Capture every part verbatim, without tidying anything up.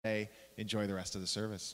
Enjoy the rest of the service.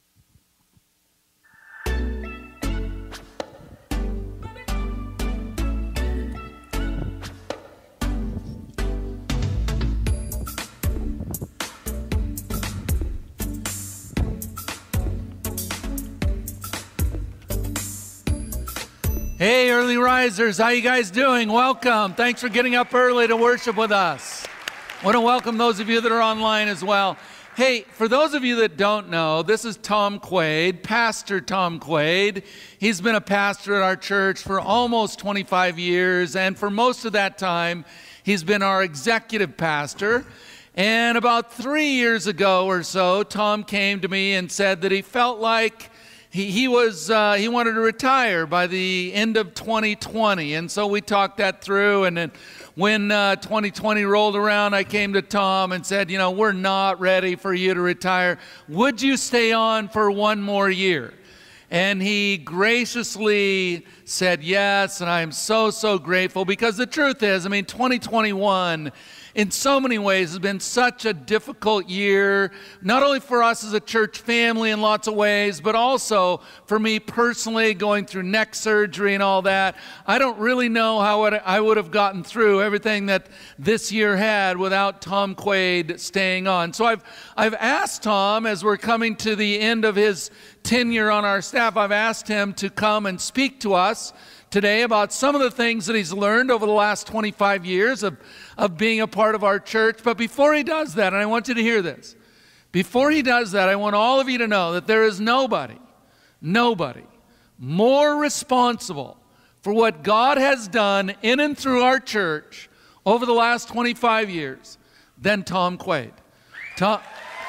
Hey, early risers, how you guys doing? Welcome. Thanks for getting up early to worship with us. I want to welcome those of you that are online as well. Hey, for those of you that don't know, this is Tom Quaid, Pastor Tom Quaid. He's been a pastor at our church for almost twenty-five years, and for most of that time, he's been our executive pastor. And about three years ago or so, Tom came to me and said that he felt like He, he was uh, he wanted to retire by the end of twenty twenty, and so we talked that through. And then when uh, twenty twenty rolled around, I came to Tom and said, you know, we're not ready for you to retire. Would you stay on for one more year? And he graciously said yes, and I am so, so grateful, because the truth is, I mean, twenty twenty-one in so many ways has been such a difficult year, not only for us as a church family in lots of ways, but also for me personally, going through neck surgery and all that. I don't really know how I would have gotten through everything that this year had without Tom Quaid staying on. So I've, I've asked Tom, as we're coming to the end of his tenure on our staff, I've asked him to come and speak to us today about some of the things that he's learned over the last twenty-five years of, of being a part of our church. But before he does that, and I want you to hear this, before he does that, I want all of you to know that there is nobody, nobody more responsible for what God has done in and through our church over the last twenty-five years than Tom Quaid. Tom...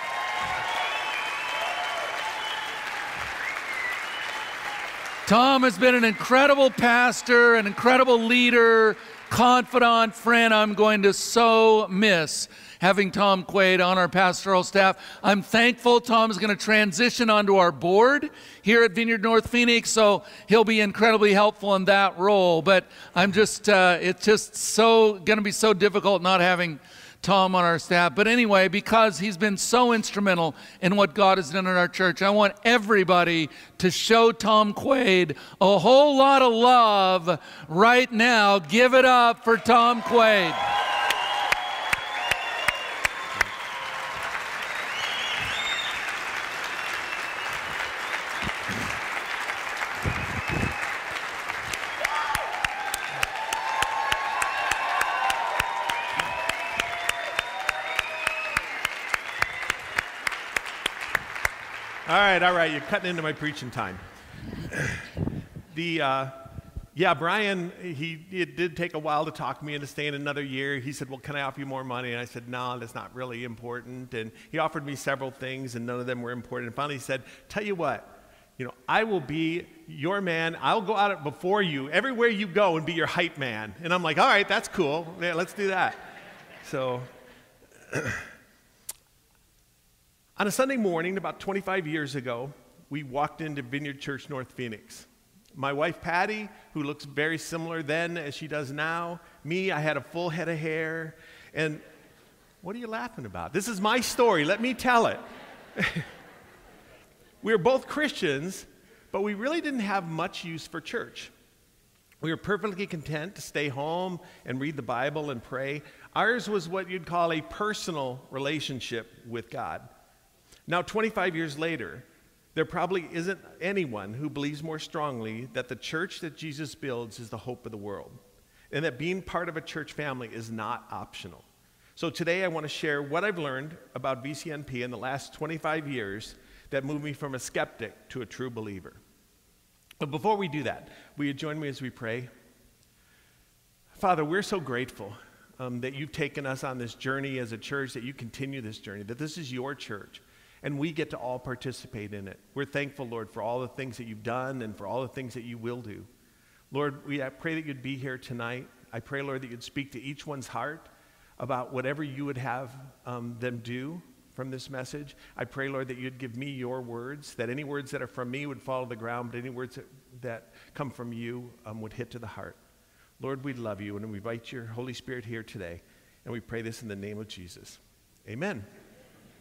Tom has been an incredible pastor, an incredible leader, confidant, friend. I'm going to so miss having Tom Quaid on our pastoral staff. I'm thankful Tom is going to transition onto our board here at Vineyard North Phoenix, so he'll be incredibly helpful in that role. But I'm just, uh, it's just so going to be so difficult not having Tom on our staff. But anyway, because he's been so instrumental in what God has done in our church, I want everybody to show Tom Quaid a whole lot of love right now. Give it up for Tom Quaid. All right, all right, you're cutting into my preaching time. The, uh, yeah, Brian, he it did take a while to talk me into staying another year. He said, well, can I offer you more money? And I said, no, that's not really important. And he offered me several things, and none of them were important. And finally he said, tell you what, you know, I will be your man. I'll go out before you, everywhere you go, and be your hype man. And I'm like, all right, that's cool. Yeah, let's do that. So... On a Sunday morning, about twenty-five years ago, we walked into Vineyard Church North Phoenix. My wife, Patty, who looks very similar then as she does now. Me, I had a full head of hair. And what are you laughing about? This is my story. Let me tell it. We were both Christians, but we really didn't have much use for church. We were perfectly content to stay home and read the Bible and pray. Ours was what you'd call a personal relationship with God. Now, twenty-five years later, there probably isn't anyone who believes more strongly that the church that Jesus builds is the hope of the world, and that being part of a church family is not optional. So today I want to share what I've learned about V C N P in the last twenty-five years that moved me from a skeptic to a true believer. But before we do that, will you join me as we pray? Father, we're so grateful um, that you've taken us on this journey as a church, that you continue this journey, that this is your church. And we get to all participate in it. We're thankful, Lord, for all the things that you've done and for all the things that you will do. Lord, we I pray that you'd be here tonight. I pray, Lord, that you'd speak to each one's heart about whatever you would have um, them do from this message. I pray, Lord, that you'd give me your words, that any words that are from me would fall to the ground, but any words that, that come from you um, would hit to the heart. Lord, we love you, and we invite your Holy Spirit here today. And we pray this in the name of Jesus. Amen.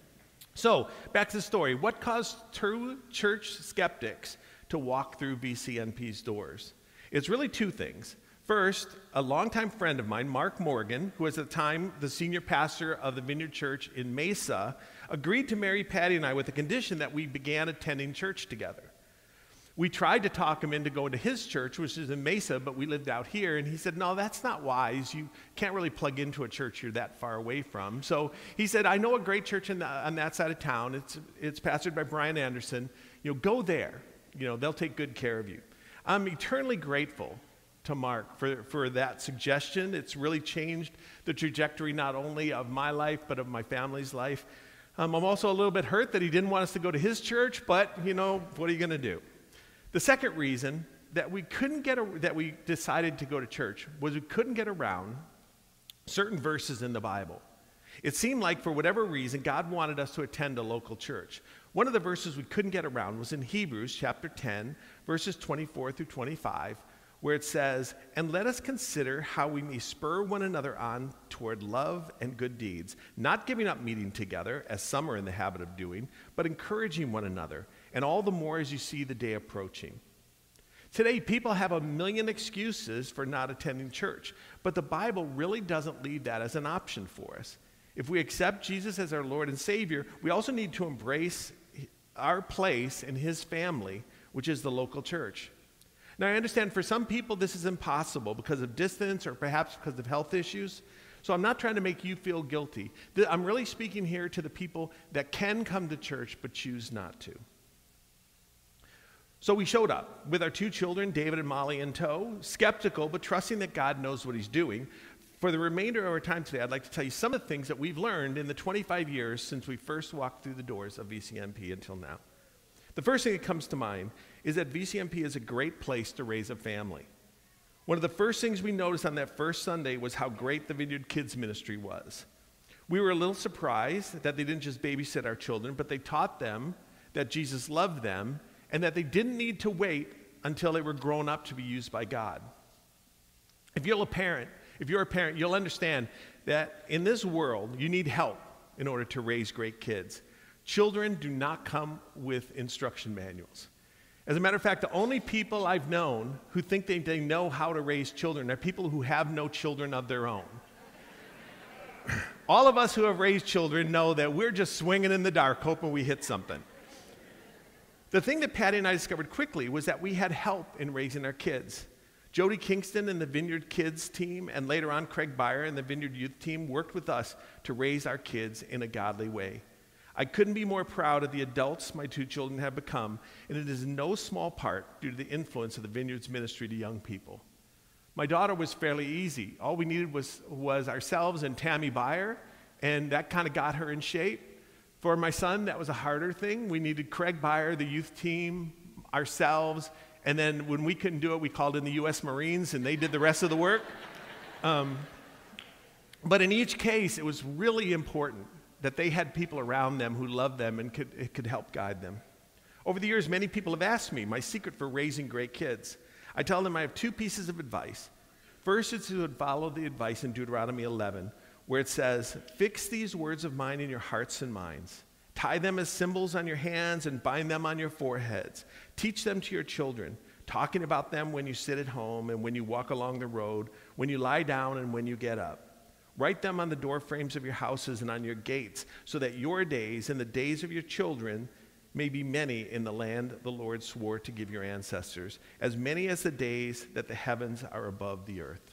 So, back to the story. What caused true church skeptics to walk through V C N P's doors? It's really two things. First, a longtime friend of mine, Mark Morgan, who was at the time the senior pastor of the Vineyard Church in Mesa, agreed to marry Patty and I with the condition that we began attending church together. We tried to talk him into going to his church, which is in Mesa, but we lived out here, and he said, no, that's not wise. You can't really plug into a church you're that far away from. So he said, I know a great church in the, on that side of town. It's, it's pastored by Brian Anderson. You know, go there. You know, they'll take good care of you. I'm eternally grateful to Mark for, for that suggestion. It's really changed the trajectory not only of my life, but of my family's life. Um, I'm also a little bit hurt that he didn't want us to go to his church, but, you know, what are you going to do? The second reason that we couldn't get, a, that we decided to go to church was we couldn't get around certain verses in the Bible. It seemed like for whatever reason, God wanted us to attend a local church. One of the verses we couldn't get around was in Hebrews chapter ten, verses twenty-four through twenty-five, where it says, and let us consider how we may spur one another on toward love and good deeds, not giving up meeting together, as some are in the habit of doing, but encouraging one another, and all the more as you see the day approaching. Today, people have a million excuses for not attending church, but the Bible really doesn't leave that as an option for us. If we accept Jesus as our Lord and Savior, we also need to embrace our place in His family, which is the local church. Now, I understand for some people this is impossible because of distance or perhaps because of health issues. So I'm not trying to make you feel guilty. I'm really speaking here to the people that can come to church but choose not to. So we showed up with our two children, David and Molly, in tow, skeptical but trusting that God knows what He's doing. For the remainder of our time today, I'd like to tell you some of the things that we've learned in the twenty-five years since we first walked through the doors of V C N P until now. The first thing that comes to mind is that V C N P is a great place to raise a family. One of the first things we noticed on that first Sunday was how great the Vineyard Kids Ministry was. We were a little surprised that they didn't just babysit our children, but they taught them that Jesus loved them and that they didn't need to wait until they were grown up to be used by God. If you're a parent, if you're a parent, you'll understand that in this world, you need help in order to raise great kids. Children do not come with instruction manuals. As a matter of fact, the only people I've known who think they, they know how to raise children are people who have no children of their own. All of us who have raised children know that we're just swinging in the dark hoping we hit something. The thing that Patty and I discovered quickly was that we had help in raising our kids. Jody Kingston and the Vineyard Kids team, and later on Craig Byer and the Vineyard Youth team worked with us to raise our kids in a godly way. I couldn't be more proud of the adults my two children have become, and it is in no small part due to the influence of the Vineyard's ministry to young people. My daughter was fairly easy. All we needed was, was ourselves and Tammy Byer, and that kind of got her in shape. For my son, that was a harder thing. We needed Craig Byer, the youth team, ourselves, and then when we couldn't do it, we called in the U S Marines, and they did the rest of the work. Um, but in each case, it was really important that they had people around them who loved them and could, it could help guide them. Over the years, many people have asked me my secret for raising great kids. I tell them I have two pieces of advice. First, it's to follow the advice in Deuteronomy eleven, where it says, fix these words of mine in your hearts and minds. Tie them as symbols on your hands and bind them on your foreheads. Teach them to your children, talking about them when you sit at home and when you walk along the road, when you lie down and when you get up. Write them on the door frames of your houses and on your gates, so that your days and the days of your children may be many in the land the Lord swore to give your ancestors, as many as the days that the heavens are above the earth.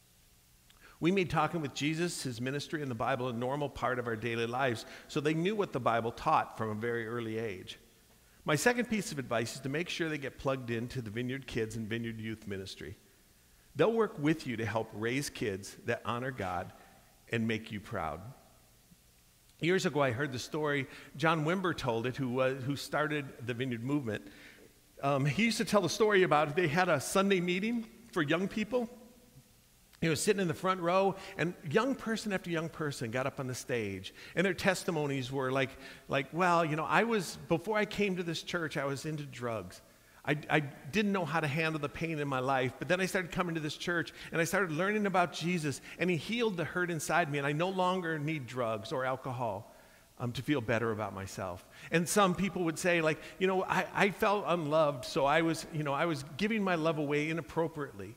We made talking with Jesus, His ministry, and the Bible a normal part of our daily lives, so they knew what the Bible taught from a very early age. My second piece of advice is to make sure they get plugged into the Vineyard Kids and Vineyard Youth Ministry. They'll work with you to help raise kids that honor God and make you proud. Years ago, I heard the story, John Wimber told it, who, was, who started the Vineyard Movement. Um, he used to tell the story about they had a Sunday meeting for young people. He was sitting in the front row, and young person after young person got up on the stage, and their testimonies were like, like, well, you know, I was, before I came to this church, I was into drugs. I, I didn't know how to handle the pain in my life, but then I started coming to this church, and I started learning about Jesus, and He healed the hurt inside me, and I no longer need drugs or alcohol. um, to feel better about myself. And some people would say, like, you know, I, I felt unloved, so I was, you know, I was giving my love away inappropriately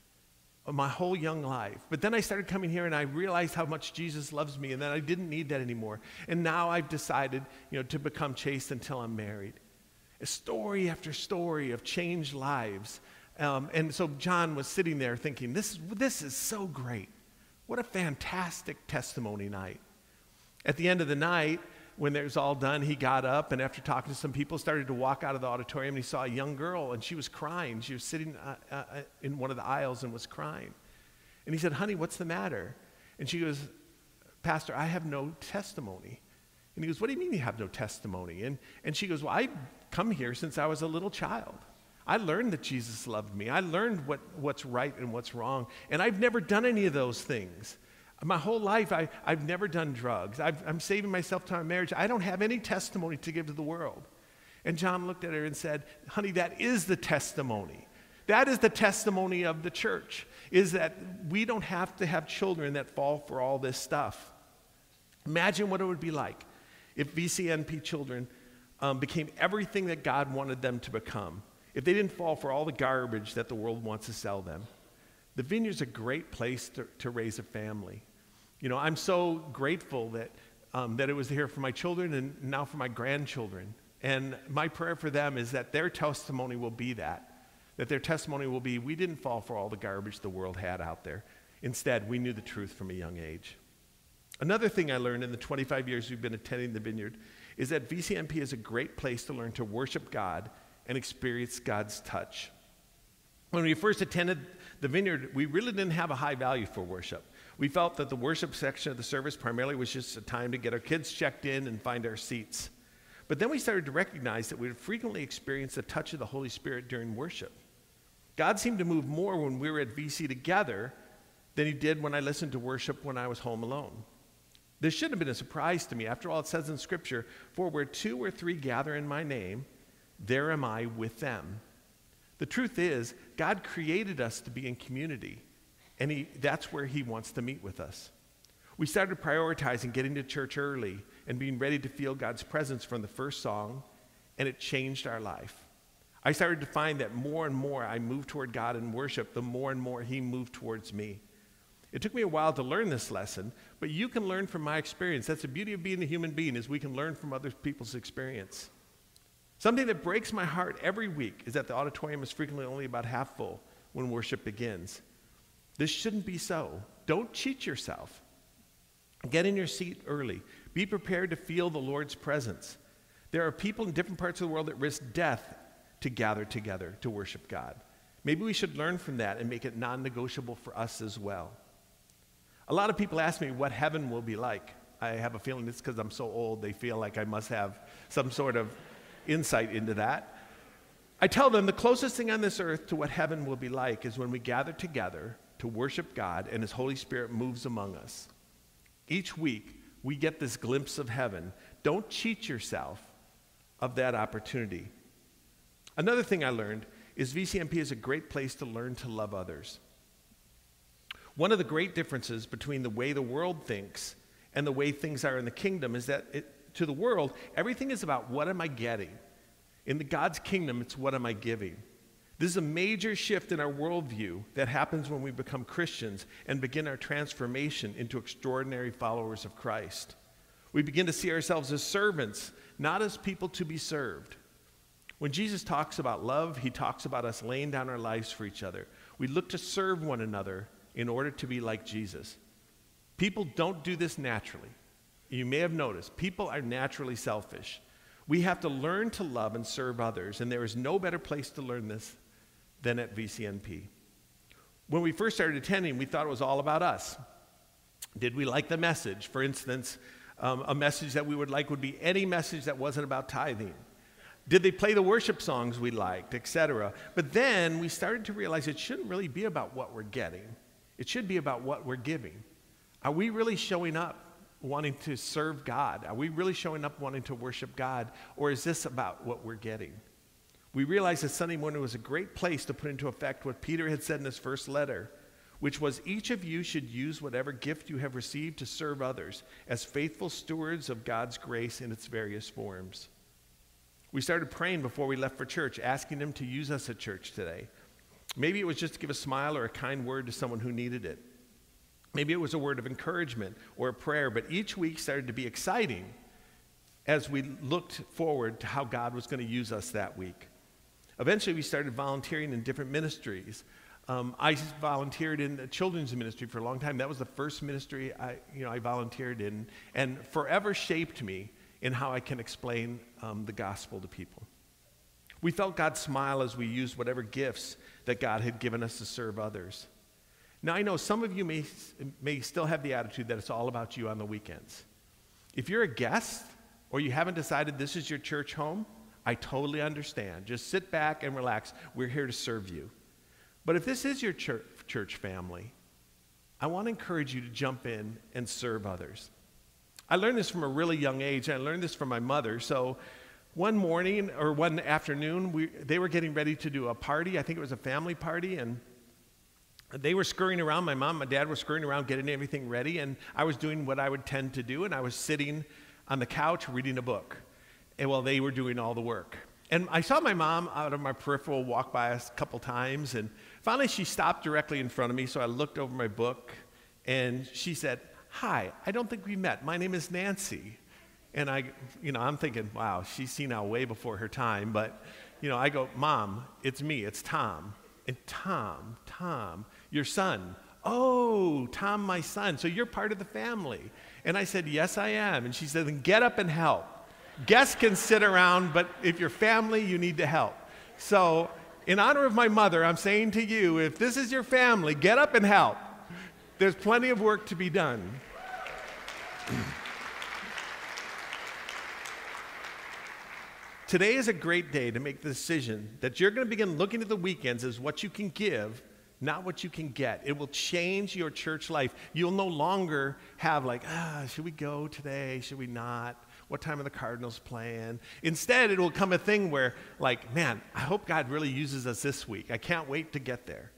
my whole young life. But then I started coming here and I realized how much Jesus loves me and that I didn't need that anymore. And now I've decided, you know, to become chaste until I'm married. A story after story of changed lives. Um, and so John was sitting there thinking, this, this is so great. What a fantastic testimony night. At the end of the night, when it was all done, he got up and after talking to some people, started to walk out of the auditorium, and he saw a young girl and she was crying. She was sitting uh, uh, in one of the aisles and was crying. And he said, honey, what's the matter? And she goes, Pastor, I have no testimony. And he goes, what do you mean you have no testimony? And, and she goes, well, I've come here since I was a little child. I learned that Jesus loved me. I learned what, what's right and what's wrong. And I've never done any of those things. My whole life, I, I've never done drugs. I've, I'm saving myself time in marriage. I don't have any testimony to give to the world. And John looked at her and said, honey, that is the testimony. That is the testimony of the church, is that we don't have to have children that fall for all this stuff. Imagine what it would be like if V C N P children um, became everything that God wanted them to become, if they didn't fall for all the garbage that the world wants to sell them. The Vineyard's a great place to, to raise a family. You know, I'm so grateful that, um, that it was here for my children and now for my grandchildren. And my prayer for them is that their testimony will be that, that their testimony will be, we didn't fall for all the garbage the world had out there. Instead, we knew the truth from a young age. Another thing I learned in the twenty-five years we've been attending the Vineyard is that V C N P is a great place to learn to worship God and experience God's touch. When we first attended the Vineyard, we really didn't have a high value for worship. We felt that the worship section of the service primarily was just a time to get our kids checked in and find our seats. But then we started to recognize that we would frequently experience the touch of the Holy Spirit during worship. God seemed to move more when we were at V C together than he did when I listened to worship when I was home alone. This shouldn't have been a surprise to me. After all, it says in Scripture, for where two or three gather in my name, there am I with them. The truth is, God created us to be in community, and he, that's where he wants to meet with us. We started prioritizing getting to church early and being ready to feel God's presence from the first song, and it changed our life. I started to find that more and more I moved toward God in worship, the more and more he moved towards me. It took me a while to learn this lesson, but you can learn from my experience. That's the beauty of being a human being, is we can learn from other people's experience. Something that breaks my heart every week is that the auditorium is frequently only about half full when worship begins. This shouldn't be so. Don't cheat yourself. Get in your seat early. Be prepared to feel the Lord's presence. There are people in different parts of the world that risk death to gather together to worship God. Maybe we should learn from that and make it non-negotiable for us as well. A lot of people ask me what heaven will be like. I have a feeling it's because I'm so old, they feel like I must have some sort of insight into that. I tell them the closest thing on this earth to what heaven will be like is when we gather together to worship God and his Holy Spirit moves among us. Each week, we get this glimpse of heaven. Don't cheat yourself of that opportunity. Another thing I learned is V C M P is a great place to learn to love others. One of the great differences between the way the world thinks and the way things are in the kingdom is that it, to the world, everything is about what am I getting. In the God's kingdom, it's what am I giving. This is a major shift in our worldview that happens when we become Christians and begin our transformation into extraordinary followers of Christ. We begin to see ourselves as servants, not as people to be served. When Jesus talks about love, he talks about us laying down our lives for each other. We look to serve one another in order to be like Jesus. People don't do this naturally. You may have noticed, people are naturally selfish. We have to learn to love and serve others, and there is no better place to learn this than at V C N P. When we first started attending, we thought it was all about us. Did we like the message? For instance, um, a message that we would like would be any message that wasn't about tithing. Did they play the worship songs we liked, et cetera? But then we started to realize it shouldn't really be about what we're getting. It should be about what we're giving. Are we really showing up wanting to serve God? Are we really showing up wanting to worship God? Or is this about what we're getting? We realized that Sunday morning was a great place to put into effect what Peter had said in his first letter. which was each of you should use whatever gift you have received to serve others as faithful stewards of God's grace in its various forms. We started praying before we left for church, asking him to use us at church today. Maybe it was just to give a smile or a kind word to someone who needed it. Maybe it was a word of encouragement or a prayer, but each week started to be exciting as we looked forward to how God was going to use us that week. Eventually, we started volunteering in different ministries. Um, I volunteered in the children's ministry for a long time. That was the first ministry I, you know, I volunteered in, and forever shaped me in how I can explain um, the gospel to people. We felt God's smile as we used whatever gifts that God had given us to serve others. Now, I know some of you may, may still have the attitude that it's all about you on the weekends. If you're a guest or you haven't decided this is your church home, I totally understand. Just sit back and relax. We're here to serve you. But if this is your church, church family, I want to encourage you to jump in and serve others. I learned this from a really young age. I learned this from my mother. So one morning or one afternoon, we, they were getting ready to do a party. I think it was a family party, and they were scurrying around. My mom and my dad were scurrying around getting everything ready, and I was doing what I would tend to do, and I was sitting on the couch reading a book, and while they were doing all the work. And I saw my mom out of my peripheral walk by us a couple times, and finally she stopped directly in front of me, so I looked over my book, and she said, "Hi, I don't think we met. My name is Nancy." And I, you know, I'm thinking, wow, she's seen out way before her time, but, you know, I go, "Mom, it's me, it's Tom." And Tom, Tom, your son. "Oh, Tom, my son, so you're part of the family." And I said, "Yes, I am." And she said, "Then get up and help. Guests can sit around, but if you're family, you need to help." So in honor of my mother, I'm saying to you, if this is your family, get up and help. There's plenty of work to be done. Today is a great day to make the decision that you're going to begin looking at the weekends as what you can give, not what you can get. It will change your church life. You'll no longer have like, ah, should we go today? Should we not? What time are the Cardinals playing? Instead, it will come a thing where, like, man, I hope God really uses us this week. I can't wait to get there.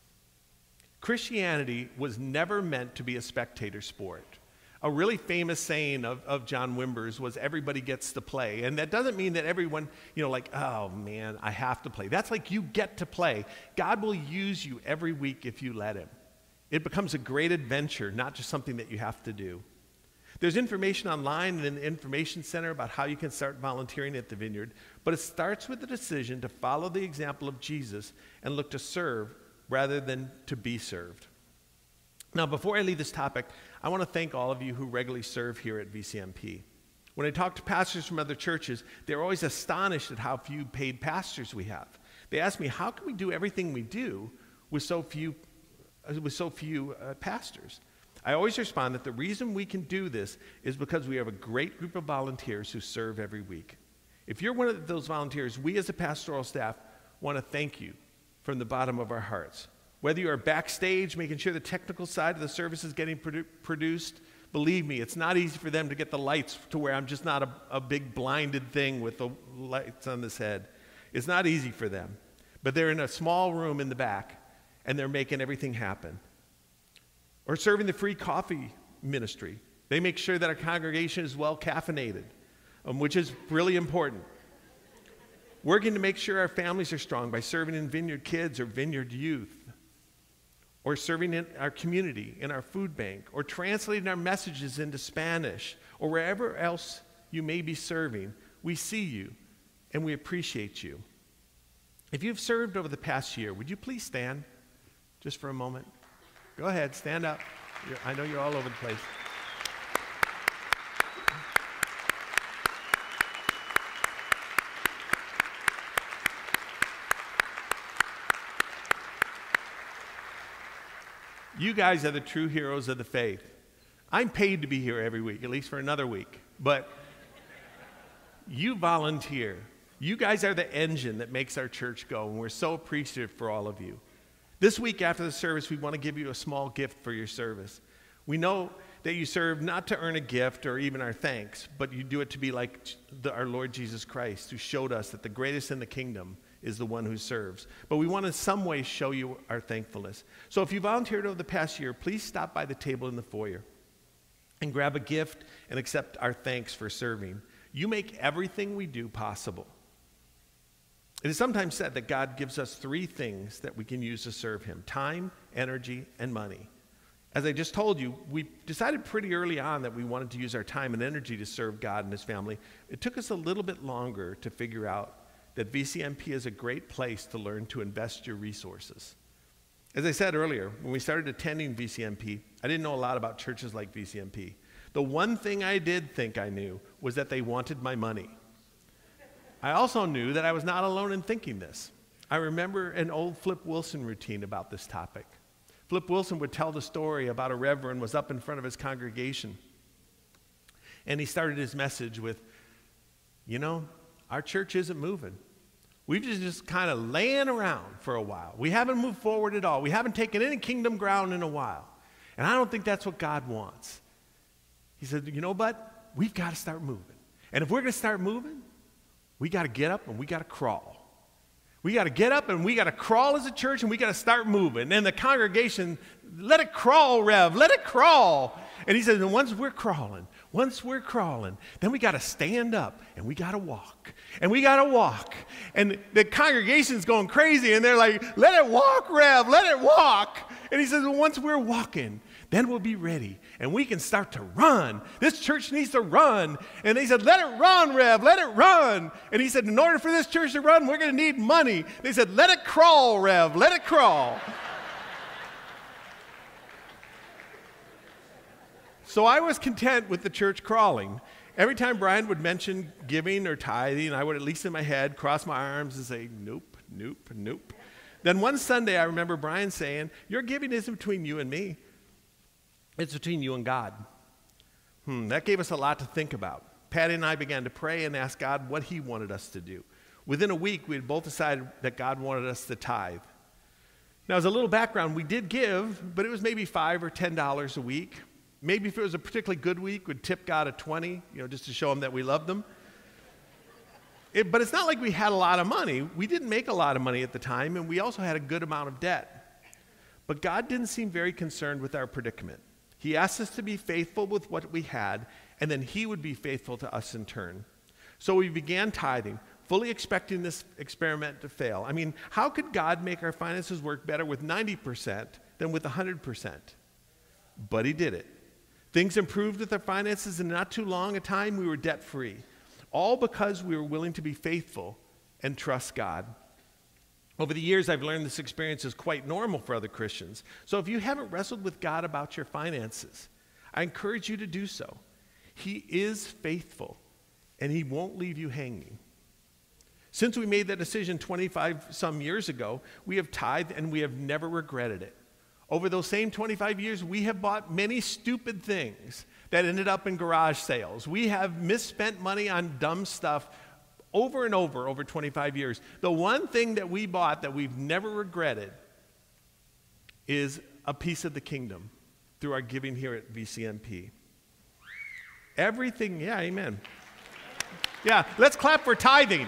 Christianity was never meant to be a spectator sport. A really famous saying of, of John Wimber's was, "Everybody gets to play." And that doesn't mean that everyone, you know, like, "Oh man, I have to play." That's like, you get to play. God will use you every week if you let him. It becomes a great adventure, not just something that you have to do. There's information online in the information center about how you can start volunteering at the Vineyard, but it starts with the decision to follow the example of Jesus and look to serve rather than to be served. Now, before I leave this topic, I want to thank all of you who regularly serve here at V C M P. When I talk to pastors from other churches, they're always astonished at how few paid pastors we have. They ask me, how can we do everything we do with so few, with so few uh, pastors? I always respond that the reason we can do this is because we have a great group of volunteers who serve every week. If you're one of those volunteers, we as a pastoral staff want to thank you from the bottom of our hearts. Whether you are backstage making sure the technical side of the service is getting produ- produced, believe me, it's not easy for them to get the lights to where I'm just not a, a big blinded thing with the lights on this head. It's not easy for them. But they're in a small room in the back, and they're making everything happen. Or serving the free coffee ministry. They make sure that our congregation is well caffeinated, um, which is really important. Working to make sure our families are strong by serving in Vineyard Kids or Vineyard Youth, or serving in our community, in our food bank, or translating our messages into Spanish, or wherever else you may be serving. We see you, and we appreciate you. If you've served over the past year, would you please stand just for a moment? Go ahead, stand up. You're, I know you're all over the place. You guys are the true heroes of the faith. I'm paid to be here every week, at least for another week. But you volunteer. You guys are the engine that makes our church go, and we're so appreciative for all of you. This week after the service, we want to give you a small gift for your service. We know that you serve not to earn a gift or even our thanks, but you do it to be like the, our Lord Jesus Christ, who showed us that the greatest in the kingdom is the one who serves. But we want to in some way show you our thankfulness. So if you volunteered over the past year, please stop by the table in the foyer and grab a gift and accept our thanks for serving. You make everything we do possible. It is sometimes said that God gives us three things that we can use to serve him: time, energy, and money. As I just told you, we decided pretty early on that we wanted to use our time and energy to serve God and his family. It took us a little bit longer to figure out that V C M P is a great place to learn to invest your resources. As I said earlier, when we started attending V C M P, I didn't know a lot about churches like V C M P. The one thing I did think I knew was that they wanted my money. I also knew that I was not alone in thinking this. I remember an old Flip Wilson routine about this topic. Flip Wilson would tell the story about a reverend was up in front of his congregation, and he started his message with, you know, our church isn't moving. We've just, just kind of laying around for a while. We haven't moved forward at all. We haven't taken any kingdom ground in a while. And I don't think that's what God wants. He said, you know what? We've got to start moving. And if we're going to start moving, we got to get up and we got to crawl. We got to get up and we got to crawl as a church, and we got to start moving. And the congregation, let it crawl, Rev, let it crawl. And he said, and once we're crawling, once we're crawling, then we got to stand up and we got to walk. And we got to walk. And the congregation's going crazy, and they're like, let it walk, Rev, let it walk. And he says, well, once we're walking, then we'll be ready, and we can start to run. This church needs to run. And they said, let it run, Rev, let it run. And he said, in order for this church to run, we're going to need money. They said, let it crawl, Rev, let it crawl. So I was content with the church crawling. Every time Brian would mention giving or tithing, I would, at least in my head, cross my arms and say, nope, nope, nope. Then one Sunday, I remember Brian saying, your giving isn't between you and me. It's between you and God. Hmm, that gave us a lot to think about. Patty and I began to pray and ask God what he wanted us to do. Within a week, we had both decided that God wanted us to tithe. Now, as a little background, we did give, but it was maybe five or ten dollars a week. Maybe if it was a particularly good week, we'd tip God a twenty, you know, just to show him that we loved him. It, but it's not like we had a lot of money. We didn't make a lot of money at the time, and we also had a good amount of debt. But God didn't seem very concerned with our predicament. He asked us to be faithful with what we had, and then he would be faithful to us in turn. So we began tithing, fully expecting this experiment to fail. I mean, how could God make our finances work better with ninety percent than with one hundred percent? But he did it. Things improved with our finances, and not too long a time we were debt-free, all because we were willing to be faithful and trust God. Over the years, I've learned this experience is quite normal for other Christians. So if you haven't wrestled with God about your finances, I encourage you to do so. He is faithful, and he won't leave you hanging. Since we made that decision twenty-five some years ago, we have tithed, and we have never regretted it. Over those same twenty-five years, we have bought many stupid things that ended up in garage sales. We have misspent money on dumb stuff over and over, over twenty-five years. The one thing that we bought that we've never regretted is a piece of the kingdom through our giving here at V C M P. Everything, yeah, amen. Yeah, let's clap for tithing.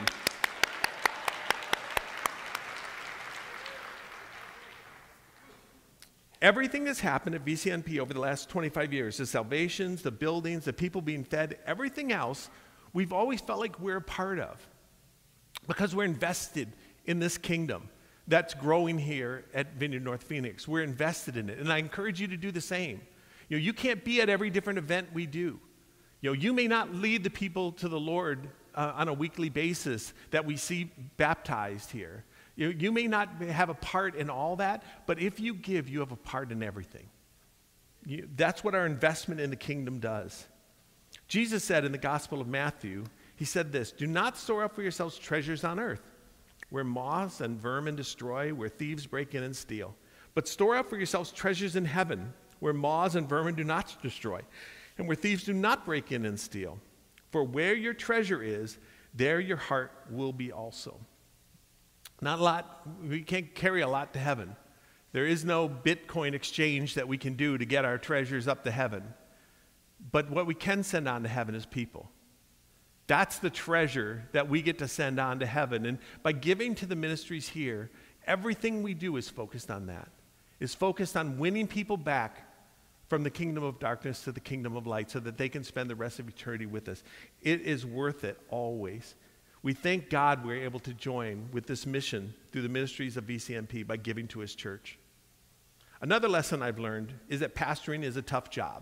Everything that's happened at V C M P over the last twenty-five years, the salvations, the buildings, the people being fed, everything else, we've always felt like we're a part of because we're invested in this kingdom that's growing here at Vineyard North Phoenix. We're invested in it, and I encourage you to do the same. You know, you can't be at every different event we do. You know, you may not lead the people to the Lord uh, on a weekly basis that we see baptized here. You, you may not have a part in all that, but if you give, you have a part in everything. You, that's what our investment in the kingdom does. Jesus said in the Gospel of Matthew, he said this, do not store up for yourselves treasures on earth, where moths and vermin destroy, where thieves break in and steal. But store up for yourselves treasures in heaven, where moths and vermin do not destroy, and where thieves do not break in and steal. For where your treasure is, there your heart will be also. Not a lot, we can't carry a lot to heaven. There is no Bitcoin exchange that we can do to get our treasures up to heaven. But what we can send on to heaven is people. That's the treasure that we get to send on to heaven. And by giving to the ministries here, everything we do is focused on that. Is focused on winning people back from the kingdom of darkness to the kingdom of light so that they can spend the rest of eternity with us. It is worth it always. We thank God we're able to join with this mission through the ministries of V C M P by giving to his church. Another lesson I've learned is that pastoring is a tough job.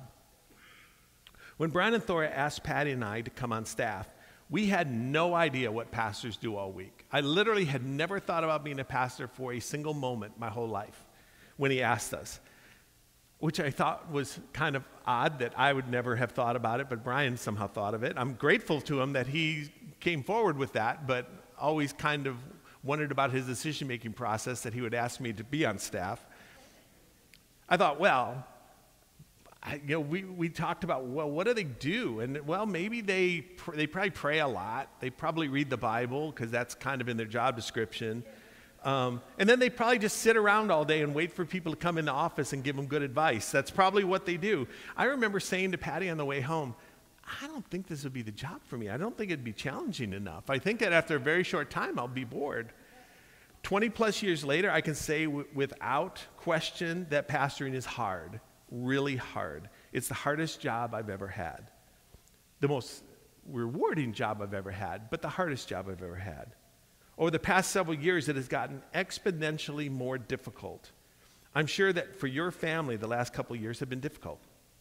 When Brian and Thora asked Patty and I to come on staff, we had no idea what pastors do all week. I literally had never thought about being a pastor for a single moment my whole life when he asked us, which I thought was kind of odd that I would never have thought about it, but Brian somehow thought of it. I'm grateful to him that he came forward with that, but always kind of wondered about his decision-making process that he would ask me to be on staff. I thought, well, I, you know, we, we talked about, well, what do they do? And, well, maybe they, pr- they probably pray a lot. They probably read the Bible because that's kind of in their job description. Um, and then they probably just sit around all day and wait for people to come in the office and give them good advice. That's probably what they do. I remember saying to Patty on the way home, I don't think this would be the job for me. I don't think it'd be challenging enough. I think that after a very short time, I'll be bored. twenty plus years later, I can say w- without question that pastoring is hard, really hard. It's the hardest job I've ever had. The most rewarding job I've ever had, but the hardest job I've ever had. Over the past several years, it has gotten exponentially more difficult. I'm sure that for your family, the last couple of years have been difficult.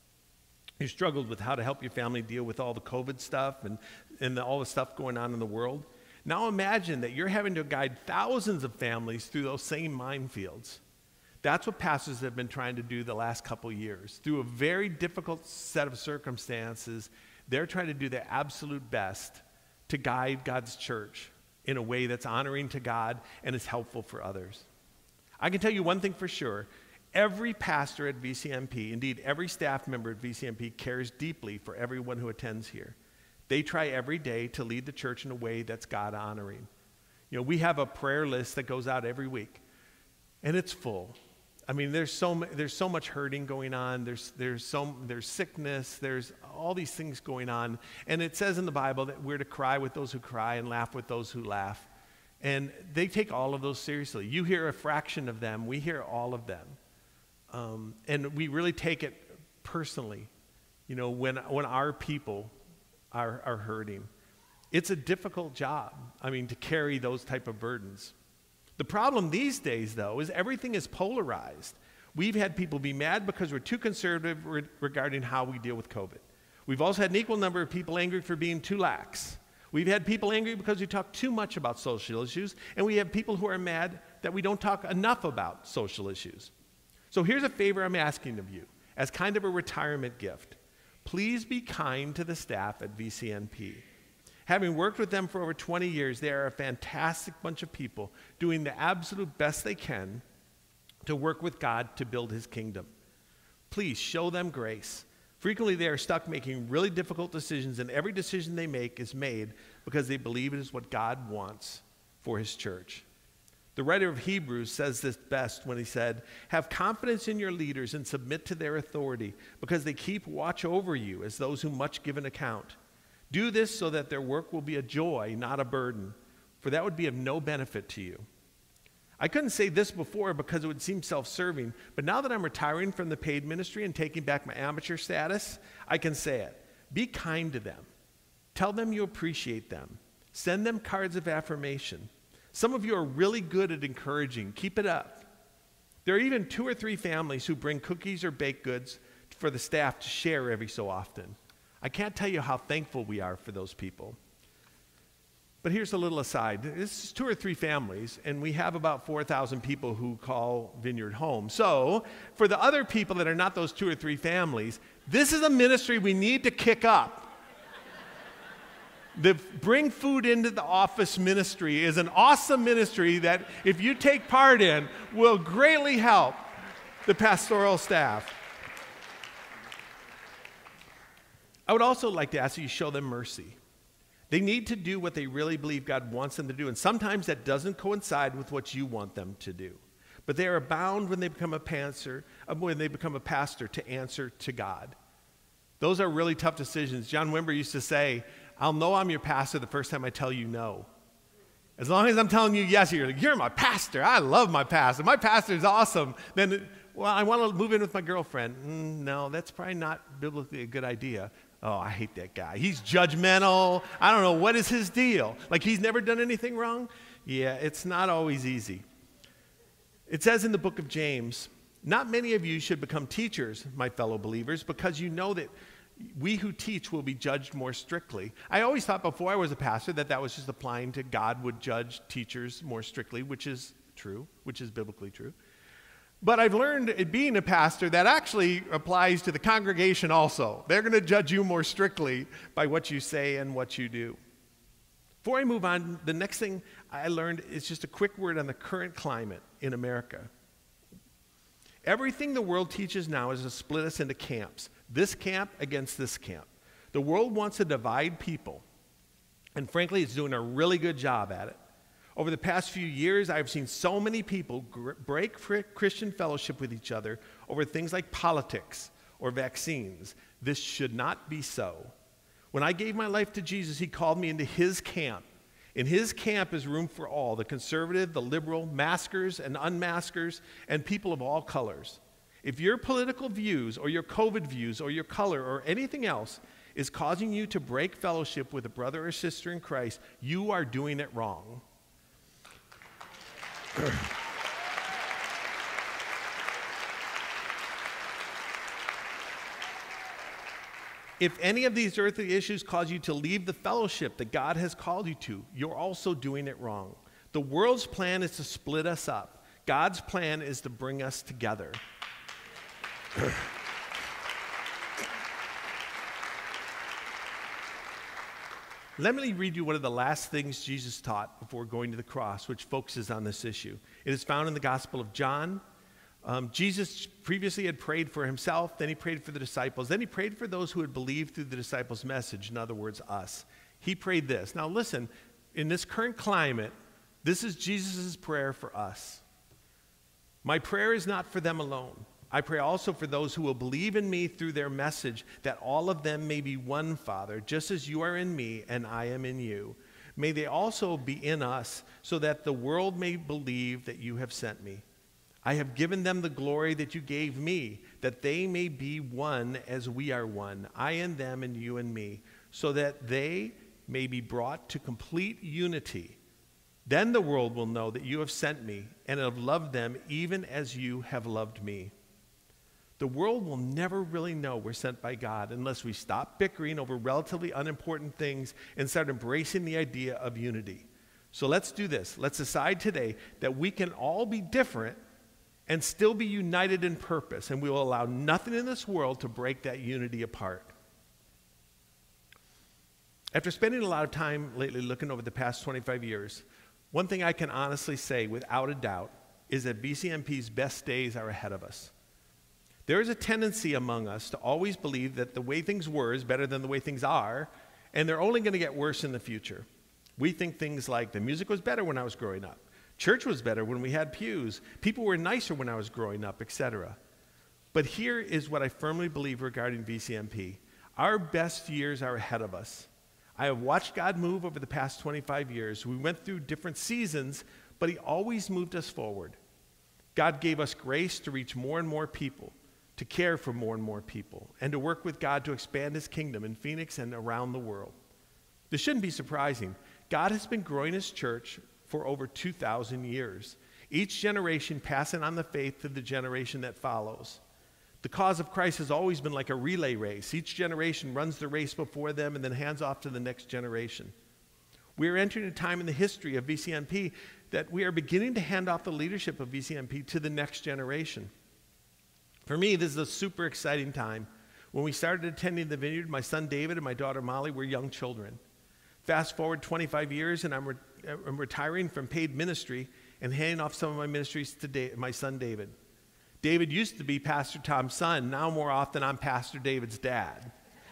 You struggled with how to help your family deal with all the COVID stuff and, and the, all the stuff going on in the world. Now imagine that you're having to guide thousands of families through those same minefields. That's what pastors have been trying to do the last couple of years. Through a very difficult set of circumstances, they're trying to do their absolute best to guide God's church in a way that's honoring to God and is helpful for others. I can tell you one thing for sure. Every pastor at V C M P, indeed every staff member at V C M P, cares deeply for everyone who attends here. They try every day to lead the church in a way that's God-honoring. You know, we have a prayer list that goes out every week, and it's full. I mean, there's so there's so much hurting going on. There's there's so there's sickness. There's all these things going on, and it says in the Bible that we're to cry with those who cry and laugh with those who laugh, and they take all of those seriously. You hear a fraction of them. We hear all of them, um, and we really take it personally. You know, when when our people are are hurting, it's a difficult job. I mean, to carry those type of burdens. The problem these days, though, is everything is polarized. We've had people be mad because we're too conservative re- regarding how we deal with COVID. We've also had an equal number of people angry for being too lax. We've had people angry because we talk too much about social issues, and we have people who are mad that we don't talk enough about social issues. So here's a favor I'm asking of you, as kind of a retirement gift. Please be kind to the staff at V C M P. Having worked with them for over twenty years, they are a fantastic bunch of people doing the absolute best they can to work with God to build his kingdom. Please show them grace. Frequently, they are stuck making really difficult decisions, and every decision they make is made because they believe it is what God wants for his church. The writer of Hebrews says this best when he said, "Have confidence in your leaders and submit to their authority, because they keep watch over you as those who much give an account. Do this so that their work will be a joy, not a burden, for that would be of no benefit to you." I couldn't say this before because it would seem self-serving, but now that I'm retiring from the paid ministry and taking back my amateur status, I can say it. Be kind to them. Tell them you appreciate them. Send them cards of affirmation. Some of you are really good at encouraging. Keep it up. There are even two or three families who bring cookies or baked goods for the staff to share every so often. I can't tell you how thankful we are for those people. But here's a little aside. This is two or three families, and we have about four thousand people who call Vineyard home. So for the other people that are not those two or three families, this is a ministry we need to kick up. The Bring Food into the Office ministry is an awesome ministry that, if you take part in, will greatly help the pastoral staff. I would also like to ask you to show them mercy. They need to do what they really believe God wants them to do, and sometimes that doesn't coincide with what you want them to do. But they are bound when they become a pastor, when they become a pastor, to answer to God. Those are really tough decisions. John Wimber used to say, I'll know I'm your pastor the first time I tell you no. As long as I'm telling you yes, you're like, you're my pastor. I love my pastor. My pastor is awesome. Then, well, I want to move in with my girlfriend. Mm, no, that's probably not biblically a good idea. Oh, I hate that guy. He's judgmental. I don't know, what is his deal? Like he's never done anything wrong? Yeah, it's not always easy. It says in the book of James, not many of you should become teachers, my fellow believers, because you know that we who teach will be judged more strictly. I always thought before I was a pastor that that was just applying to God would judge teachers more strictly, which is true, which is biblically true. But I've learned it being a pastor that actually applies to the congregation also. They're going to judge you more strictly by what you say and what you do. Before I move on, the next thing I learned is just a quick word on the current climate in America. Everything the world teaches now is to split us into camps. This camp against this camp. The world wants to divide people. And frankly, it's doing a really good job at it. Over the past few years, I've seen so many people gr- break Christian fellowship with each other over things like politics or vaccines. This should not be so. When I gave my life to Jesus, he called me into his camp. In his camp is room for all, the conservative, the liberal, maskers and unmaskers, and people of all colors. If your political views or your COVID views or your color or anything else is causing you to break fellowship with a brother or sister in Christ, you are doing it wrong. If any of these earthly issues cause you to leave the fellowship that God has called you to, you're also doing it wrong. The world's plan is to split us up. God's plan is to bring us together. Let me read you one of the last things Jesus taught before going to the cross, which focuses on this issue. It is found in the Gospel of John. Um, Jesus previously had prayed for himself, then he prayed for the disciples, then he prayed for those who had believed through the disciples' message, in other words, us. He prayed this. Now listen, in this current climate, this is Jesus' prayer for us. My prayer is not for them alone. I pray also for those who will believe in me through their message, that all of them may be one, Father, just as you are in me and I am in you. May they also be in us, so that the world may believe that you have sent me. I have given them the glory that you gave me, that they may be one as we are one, I and them and you and me, so that they may be brought to complete unity. Then the world will know that you have sent me and have loved them even as you have loved me. The world will never really know we're sent by God unless we stop bickering over relatively unimportant things and start embracing the idea of unity. So let's do this. Let's decide today that we can all be different and still be united in purpose, and we will allow nothing in this world to break that unity apart. After spending a lot of time lately looking over the past twenty-five years, one thing I can honestly say without a doubt is that V C M P's best days are ahead of us. There is a tendency among us to always believe that the way things were is better than the way things are, and they're only going to get worse in the future. We think things like, the music was better when I was growing up. Church was better when we had pews. People were nicer when I was growing up, et cetera. But here is what I firmly believe regarding V C M P. Our best years are ahead of us. I have watched God move over the past twenty-five years. We went through different seasons, but he always moved us forward. God gave us grace to reach more and more people, to care for more and more people, and to work with God to expand his kingdom in Phoenix and around the world. This shouldn't be surprising. God has been growing his church for over two thousand years, each generation passing on the faith to the generation that follows. The cause of Christ has always been like a relay race. Each generation runs the race before them and then hands off to the next generation. We are entering a time in the history of V C M P that we are beginning to hand off the leadership of V C M P to the next generation. For me, this is a super exciting time. When we started attending the Vineyard, my son David and my daughter Molly were young children. Fast forward twenty-five years, and I'm, re- I'm retiring from paid ministry and handing off some of my ministries to da- my son David. David used to be Pastor Tom's son. Now more often, I'm Pastor David's dad.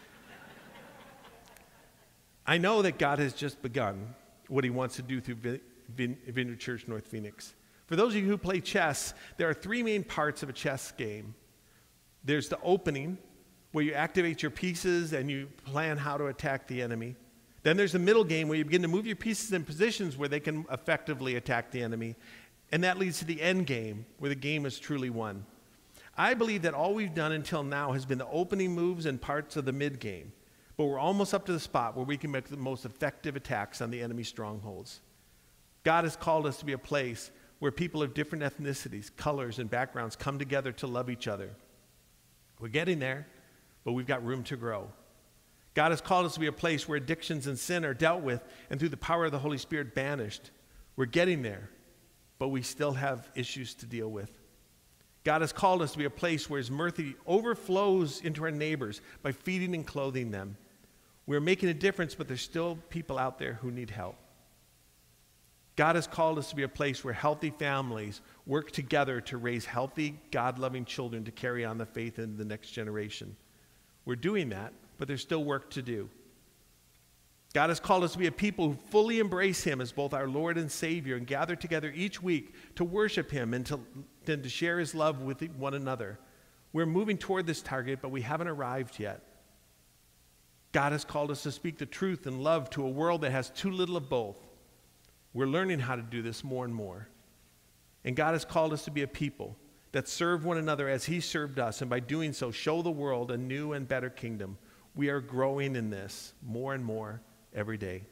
I know that God has just begun what he wants to do through Vin- Vin- Vineyard Church North Phoenix. For those of you who play chess, there are three main parts of a chess game. There's the opening, where you activate your pieces and you plan how to attack the enemy. Then there's the middle game where you begin to move your pieces in positions where they can effectively attack the enemy. And that leads to the end game, where the game is truly won. I believe that all we've done until now has been the opening moves and parts of the mid game. But we're almost up to the spot where we can make the most effective attacks on the enemy's strongholds. God has called us to be a place where people of different ethnicities, colors, and backgrounds come together to love each other. We're getting there, but we've got room to grow. God has called us to be a place where addictions and sin are dealt with and through the power of the Holy Spirit banished. We're getting there, but we still have issues to deal with. God has called us to be a place where His mercy overflows into our neighbors by feeding and clothing them. We're making a difference, but there's still people out there who need help. God has called us to be a place where healthy families work together to raise healthy, God-loving children to carry on the faith in the next generation. We're doing that, but there's still work to do. God has called us to be a people who fully embrace Him as both our Lord and Savior and gather together each week to worship Him and to, and to share His love with one another. We're moving toward this target, but we haven't arrived yet. God has called us to speak the truth and love to a world that has too little of both. We're learning how to do this more and more. And God has called us to be a people that serve one another as He served us, and by doing so, show the world a new and better kingdom. We are growing in this more and more every day.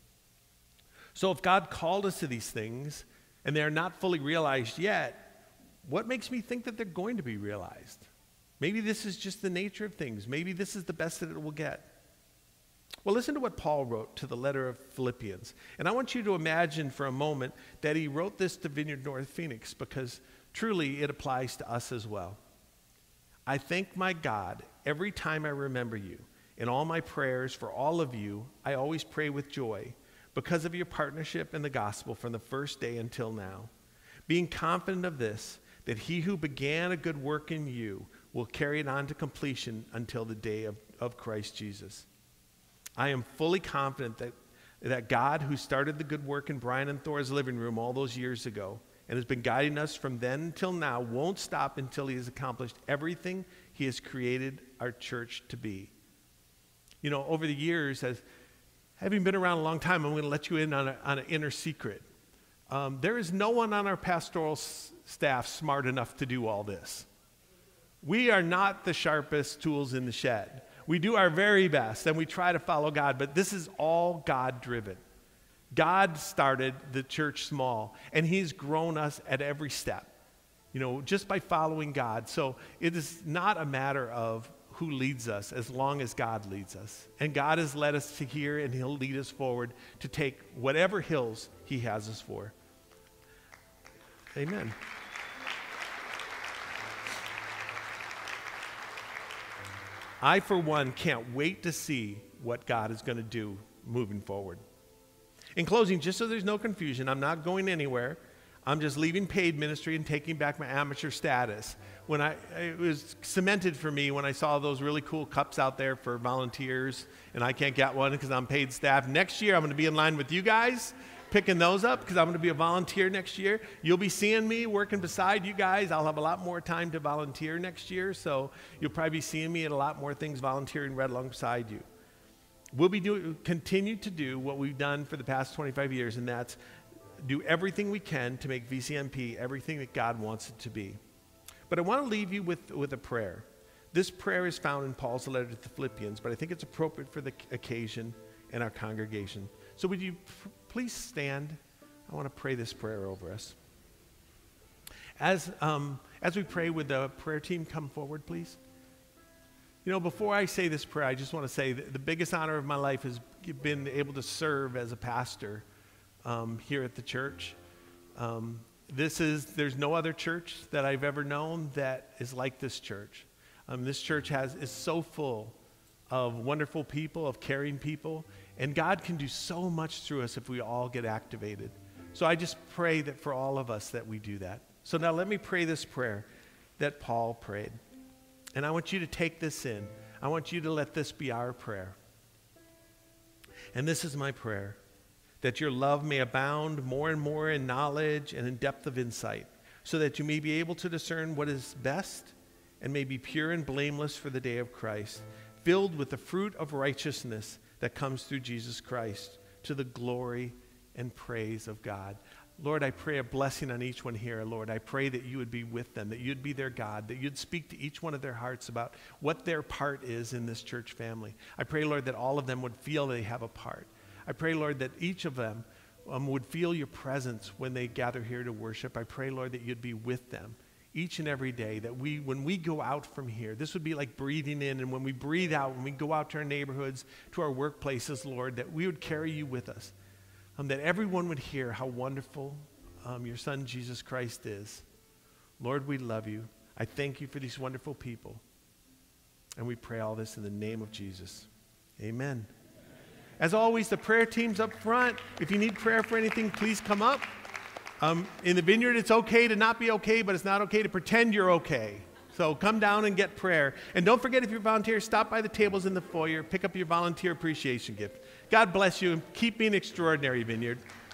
So if God called us to these things, and they are not fully realized yet, what makes me think that they're going to be realized? Maybe this is just the nature of things. Maybe this is the best that it will get. Well, listen to what Paul wrote to the letter of Philippians. And I want you to imagine for a moment that he wrote this to Vineyard North Phoenix, because truly it applies to us as well. I thank my God every time I remember you. In all my prayers for all of you, I always pray with joy because of your partnership in the gospel from the first day until now. Being confident of this, that He who began a good work in you will carry it on to completion until the day of, of Christ Jesus. I am fully confident that, that God, who started the good work in Brian and Thor's living room all those years ago and has been guiding us from then until now, won't stop until He has accomplished everything He has created our church to be. You know, over the years, as having been around a long time, I'm going to let you in on, a, on an inner secret. Um, there is no one on our pastoral s- staff smart enough to do all this. We are not the sharpest tools in the shed. We do our very best, and we try to follow God, but this is all God-driven. God started the church small, and He's grown us at every step, you know, just by following God. So it is not a matter of who leads us, as long as God leads us. And God has led us to here, and He'll lead us forward to take whatever hills He has us for. Amen. I, for one, can't wait to see what God is going to do moving forward. In closing, just so there's no confusion, I'm not going anywhere. I'm just leaving paid ministry and taking back my amateur status. When I, it was cemented for me when I saw those really cool cups out there for volunteers, and I can't get one because I'm paid staff. Next year, I'm going to be in line with you guys, picking those up, because I'm going to be a volunteer next year. You'll be seeing me working beside you guys. I'll have a lot more time to volunteer next year, so you'll probably be seeing me at a lot more things volunteering right alongside you. We'll be doing, continue to do what we've done for the past twenty-five years, and that's do everything we can to make V C M P everything that God wants it to be. But I want to leave you with, with a prayer. This prayer is found in Paul's letter to the Philippians, but I think it's appropriate for the occasion and our congregation. So would you p- please stand? I want to pray this prayer over us. As, um, as we pray, would the prayer team come forward, please? You know, before I say this prayer, I just want to say that the biggest honor of my life has been able to serve as a pastor um, here at the church. Um, this is, there's no other church that I've ever known that is like this church. Um, this church has is so full of wonderful people, of caring people, and God can do so much through us if we all get activated. So I just pray that for all of us that we do that. So now let me pray this prayer that Paul prayed. And I want you to take this in. I want you to let this be our prayer. And this is my prayer, that your love may abound more and more in knowledge and in depth of insight, so that you may be able to discern what is best and may be pure and blameless for the day of Christ, filled with the fruit of righteousness that comes through Jesus Christ, to the glory and praise of God. Lord, I pray a blessing on each one here, Lord. I pray that you would be with them, that you'd be their God, that you'd speak to each one of their hearts about what their part is in this church family. I pray, Lord, that all of them would feel they have a part. I pray, Lord, that each of them um, would feel your presence when they gather here to worship. I pray, Lord, that you'd be with them each and every day, that we, when we go out from here, this would be like breathing in, and when we breathe out, when we go out to our neighborhoods, to our workplaces, Lord, that we would carry you with us. Um, that everyone would hear how wonderful um, your Son, Jesus Christ, is. Lord, we love you. I thank you for these wonderful people. And we pray all this in the name of Jesus. Amen. As always, the prayer team's up front. If you need prayer for anything, please come up. Um, in the Vineyard, it's okay to not be okay, but it's not okay to pretend you're okay. So come down and get prayer. And don't forget, if you're a volunteer, stop by the tables in the foyer, pick up your volunteer appreciation gift. God bless you, and keep being extraordinary, Vineyard.